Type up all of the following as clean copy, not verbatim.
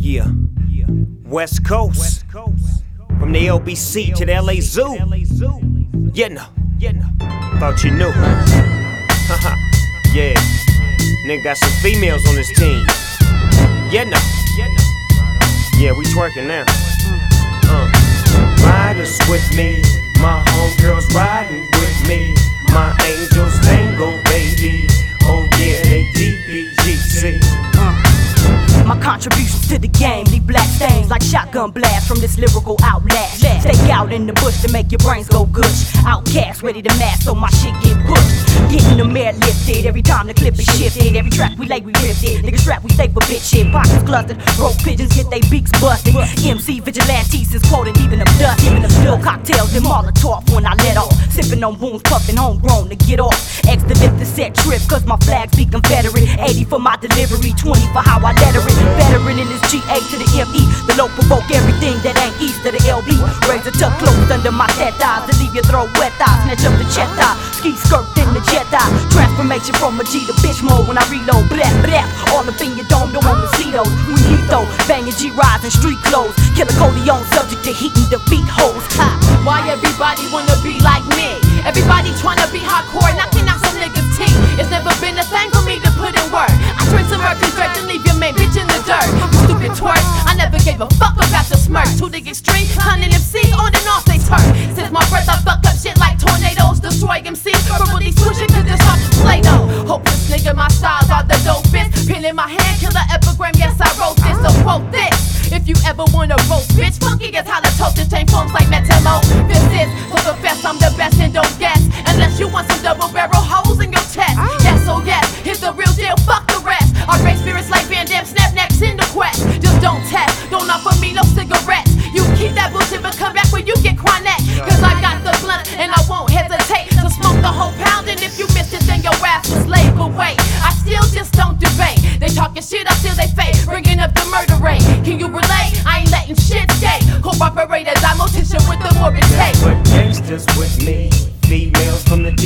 Yeah. West Coast. From the LBC to the LA Zoo. Yeah, no. Thought you knew. Yeah. Nigga got some females on his team. Yeah, no. Yeah, we twerking now. Riders with me. My homegirls riding with me. My angels tango, baby. Oh yeah, they DPGC. My contributions to the game leave black stains like shotgun blasts from this lyrical outlash. Stake out in the bush to make your brains go gush. Outcast ready to mash so my shit get pushed. Getting the mare lifted every time the clip is shifted. Every track we lay we ripped it. Niggas strap we stay for bitch shit. Pockets clustered, broke pigeons get they beaks busted. MC vigilantes is quoted even of dust. No cocktails and Molotov when I let off. Sipping on wounds, puffing homegrown to get off. Extra lift the set trip cause my flags be Confederate. 80 for my delivery, 20 for how I letter it. Veteran in this GA to the ME. The low provoke everything that ain't east of the LB. Razor tuck close under my head eyes to leave your throat wet eye. Snatch up the jet eye. Ski skirt in the jet eye. Transformation from a G to bitch mode when I reload. Blap, blap. All up in your dome, don't wanna see those. We heat though. Banging G-Rides and street clothes. Killer Coleon subject to heat and defeat hoes. Ha. Why everybody wanna be like me? Everybody tryna be hardcore, knocking out some niggas' teeth. It's never been a thing for me to put in work. I train some merchants straight to leave your main bitch in the dirt. You stupid twerk, I never gave a fuck about the smirk. To the extreme, hunting MCs on and off they turn. Since my breath I fuck up shit like tornadoes. Destroy MCs, verbally switching cause it's hard to play though. Hopeless nigga, my styles are the dopest. Pen in my hand, killer epigram, yes I wrote this. So quote this, if you ever wanna roast bitch, funky as halitosis, chain forms like Metamo. This is, for the best, I'm the best and don't guess. Unless you want some double barrel holes in your chest. Yes, oh yes, here's the real deal, fuck the rest. Our great spirits like Van Damme, snap necks in the quest. Just don't test, don't offer me no cigarettes. You keep that bullshit but come back when you get chronic. Cause I got the blunt and I won't hesitate to smoke the whole pound. And if you missed it then your ass was laid. But wait, I still just don't debate. They talking shit, I still they fake. Bringing up the murder rate, can you relate? I ain't letting shit stay. Cooperate as I'm mortician with the morbid tape. But gangsters with me, females from the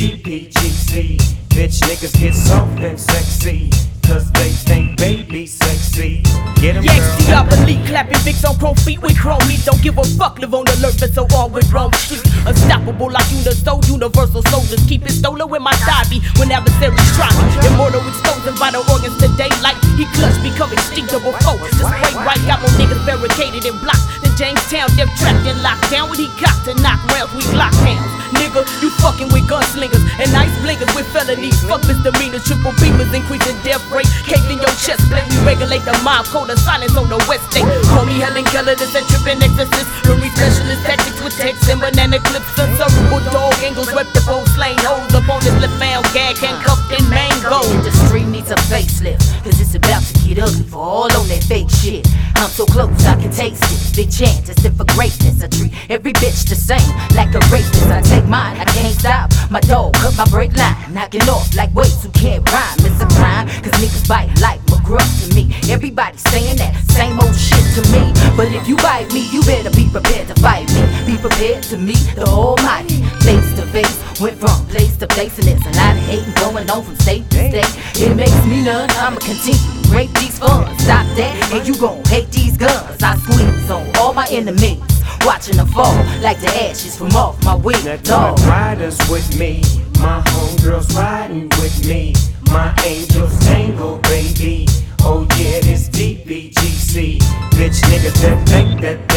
DPGC. Bitch niggas get soft and sexy, cause they think baby sexy. Get 'em, Yes, girl. Diabolique, clapping Vicks on chrome feet with chrome meat. Don't give a fuck, live on the alert, that's so wrong with wrong street. Unstoppable like Unisoul, universal soldiers. Keep it stolen with my side beat when adversaries try me. Immortal exposing vital organs to daylight. He clutch, become extinctable foe. The spray right, got more niggas barricaded and blocked. The Jamestown, death trapped and locked down. When he got to knock rounds, we lockdowns. Nigga, you fucking with gunslingers and ice blinkers with felonies. Fuck misdemeanors, triple beamers, increasing death rate. Cave in your chest plate, we regulate the mob code of silence on the west state. Call me Helen Keller, this a trippin' exorcist. Memory specialist tactics with text and banana clips. Unservable dog angles, reputable slain holes. Up on this lip found gag, handcuffed in mango. The street needs a facelift, cause it's about to get ugly for all on that fake shit. I'm so close, I can taste it. Big chance, it's for greatness. I treat every bitch the same, like a rapist. I take mine, I can't stop. My dog cut my brake line, knocking off like weights who can't rhyme. It's a crime, cause niggas bite like McGruff to me. Everybody saying that same old shit to me. But if you bite me, you better be prepared to fight me. Be prepared to meet the Almighty. Face to face, went from place to place, and there's a lot of hating going on from state to state. It makes me none, I'ma continue to rape these funds. Stop that, and you gon' hate these guns. I squeeze on all my enemies, watching them fall like the ashes from off my wig. Now riders with me, my homegirls riding with me. My angels tango, baby. Oh yeah, this DPGC. Bitch niggas that think that